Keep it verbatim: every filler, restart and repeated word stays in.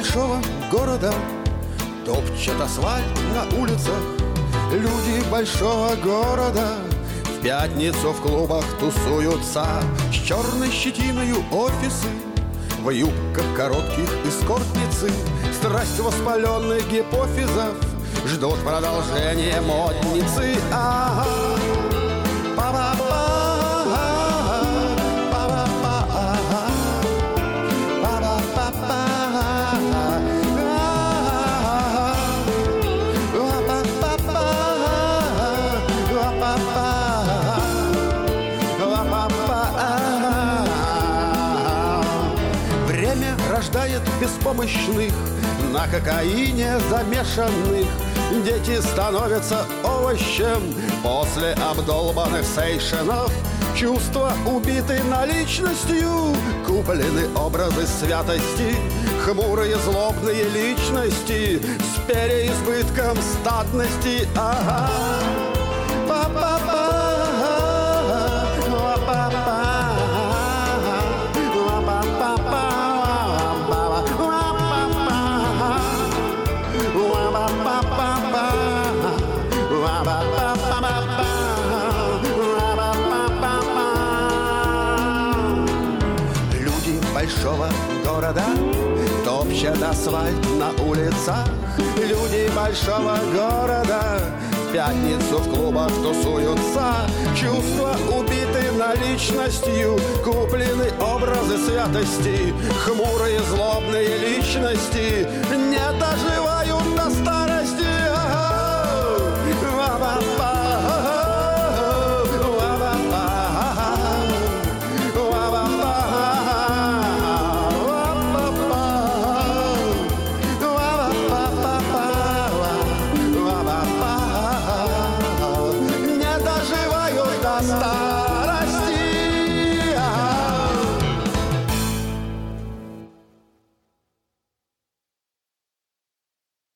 большого города топчет асфальт на улицах. Люди большого города в пятницу в клубах тусуются. С черной щетиною офисы, в юбках коротких эскортницы. Страсть воспаленных гипофизов ждут продолжения модницы. Ага. Па-па-па. Время рождает беспомощных, на кокаине замешанных. Дети становятся овощем после обдолбанных сейшенов. Чувства убиты наличностью, куплены образы святости. Хмурые злобные личности с переизбытком статности. Ага. Па-па-па. Люди большого города топчат асфальт на улицах. Люди большого города в пятницу в клубах тусуются. Чувства убиты наличностью, куплены образы святости. Хмурые злобные личности не доживают до старости. Stop.